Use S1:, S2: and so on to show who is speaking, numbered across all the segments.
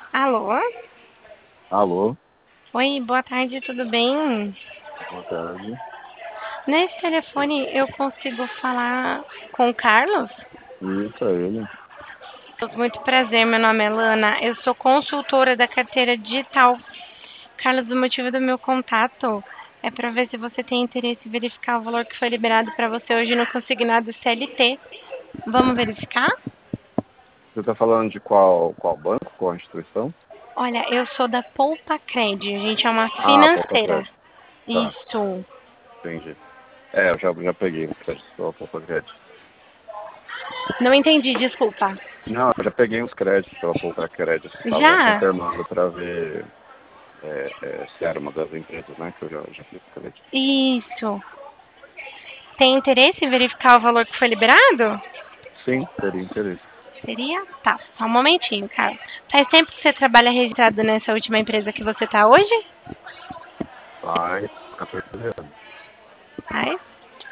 S1: Alô?
S2: Alô,
S1: Oi, boa tarde, tudo bem?
S2: boa tarde.
S1: Nesse telefone eu consigo falar com o Carlos?
S2: Isso, é ele.
S1: Muito prazer, meu nome é Lana, eu sou consultora da carteira digital. Carlos, o motivo do meu contato é para ver se você tem interesse em verificar o valor que foi liberado para você hoje no consignado CLT. Vamos verificar?
S2: Você está falando de qual banco, qual instituição?
S1: Olha, eu sou da Poupa Cred, a gente é uma
S2: Ah, Poupa
S1: financeira.
S2: Crédito. Tá,
S1: Isso.
S2: entendi. É, eu já peguei um crédito pela Poupa Crédito.
S1: Não entendi, desculpa.
S2: Não, eu já peguei uns créditos pela Poupa Crédito. Estava
S1: Já?
S2: confirmando para ver se era uma das empresas, né, que eu já fiz crédito.
S1: Isso. Tem interesse em verificar o valor que foi liberado?
S2: Sim, teria interesse.
S1: Seria? Tá, só um momentinho, cara. Faz tempo que você trabalha registrado nessa última empresa que você tá hoje?
S2: Faz 14 anos.
S1: Faz.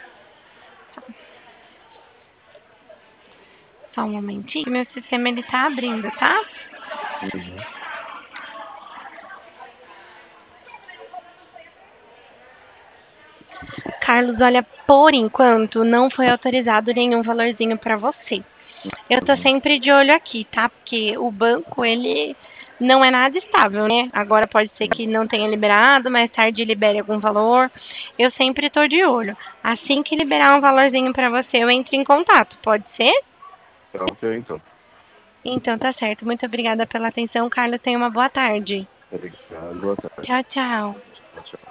S1: Só um momentinho. Meu sistema ele tá abrindo, tá?
S2: Uhum.
S1: Carlos, olha, por enquanto não foi autorizado nenhum valorzinho para você. Eu tô
S2: Uhum.
S1: sempre de olho aqui, tá? Porque o banco, ele não é nada estável, né? Agora pode ser
S2: Sim.
S1: que não tenha liberado, mais tarde libere algum valor. Eu sempre tô de olho. Assim que liberar um valorzinho pra você, eu entro em contato. Pode ser?
S2: Tá ok, então.
S1: Então tá certo. Muito obrigada pela atenção, Carlos. Tenha uma boa tarde.
S2: Obrigado, boa tarde.
S1: Tchau, tchau.
S2: Tchau, tchau.